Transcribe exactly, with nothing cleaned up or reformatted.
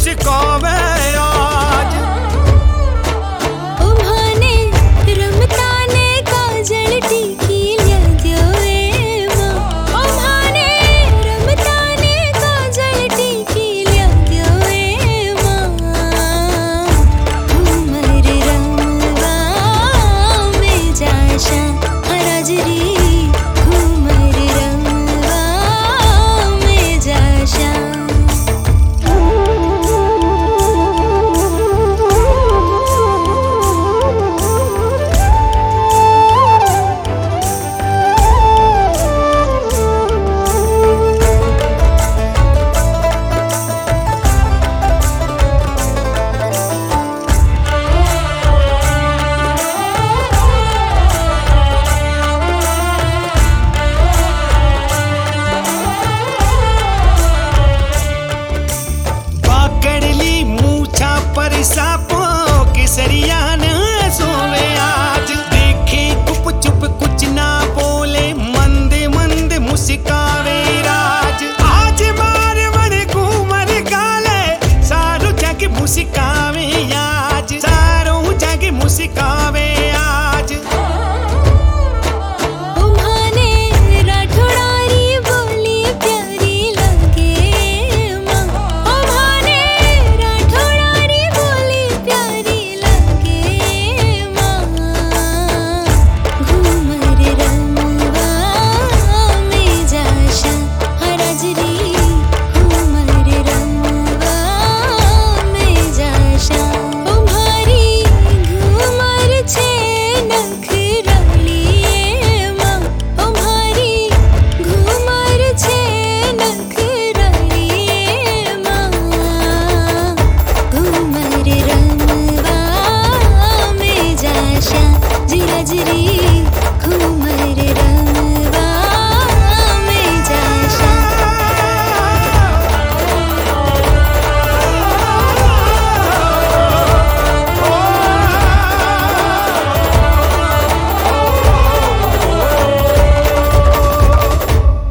मुस्कावे आज। उम्हाने रमताने काजल टीकी लिया द्योए माँ। उम्हाने रमताने काजल टीकी लिया द्योए माँ। घूमर रमवा में जाशा हराजरी। घूमर रमवा में जाशा। सापों केसरिया न सोवे आज। देखे गुप चुप कुछ ना बोले मंदे मंदे मुस्कावे राज। आज मार मन घूमर गाले सारो जग मुस्कावे आज। सारो जग मुस्कावे आज। उम्हाने राठौड़ारी बोली प्यारी लगे माँ। उम्हाने राठौड़ारी बोली प्यारी लगे माँ। घूमर रमवा में जाशा हराजरी। घूमर रमवा में जाशा। उम्हारी घूमर छे नखरालिए माँ। उम्हारी घूमर छे नखरालिए माँ। घूमर रमवा में जाशा जिराजरी। घूमर